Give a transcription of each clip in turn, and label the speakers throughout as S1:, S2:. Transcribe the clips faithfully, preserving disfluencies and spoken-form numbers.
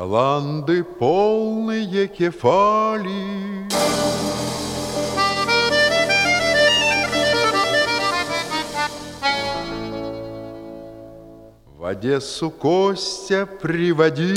S1: Баланды полные кефали, в Одессу Костя приводил.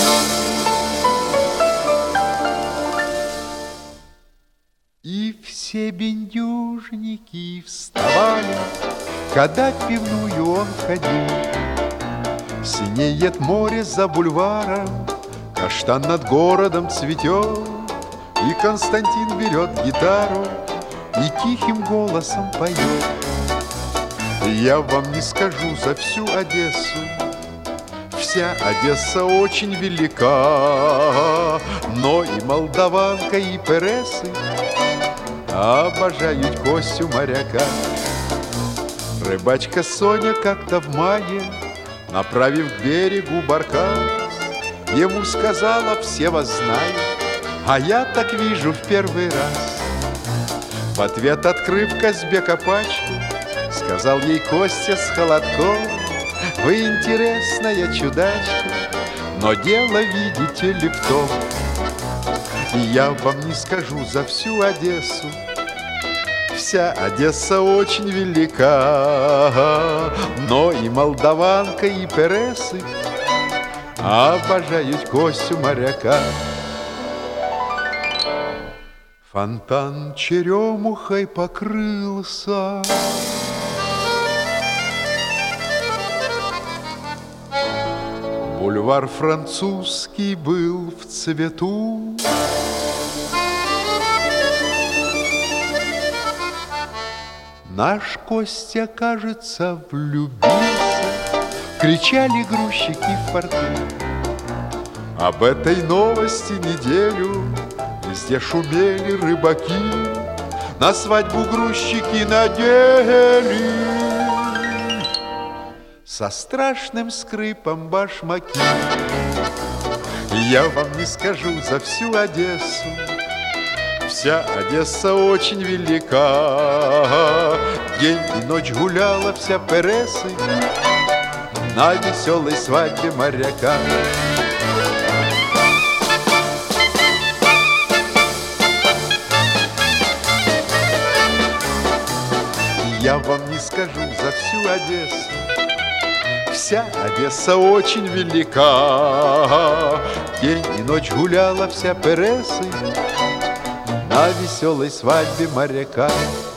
S1: И все бендюжники вставали, когда в пивную он ходил. Синеет море за бульваром, каштан над городом цветет, и Константин берет гитару и тихим голосом поет. Я вам не скажу за всю Одессу, вся Одесса очень велика, но и молдаванка, и пересы обожают Костю моряка. Рыбачка Соня как-то в мае, направив к берегу баркас, ему сказала: все вас знают, а я так вижу в первый раз. В ответ, открыв Казбека пачку, сказал ей Костя с холодком: вы интересная чудачка, но дело, видите ли, в том. И я вам не скажу за всю Одессу, вся Одесса очень велика, но и молдаванка, и пересы обожают Костю моряка. Фонтан черемухой покрылся, бульвар французский был в цвету. Наш Костя, кажется, влюбился, кричали грузчики в порту. Об этой новости неделю везде шумели рыбаки, на свадьбу грузчики надели со страшным скрипом башмаки. Я вам не скажу за всю Одессу, вся Одесса очень велика, день и ночь гуляла вся пересы на веселой свадьбе моряка. Я вам не скажу за всю Одессу, вся Одесса очень велика, день и ночь гуляла вся пересы на веселой свадьбе моряка.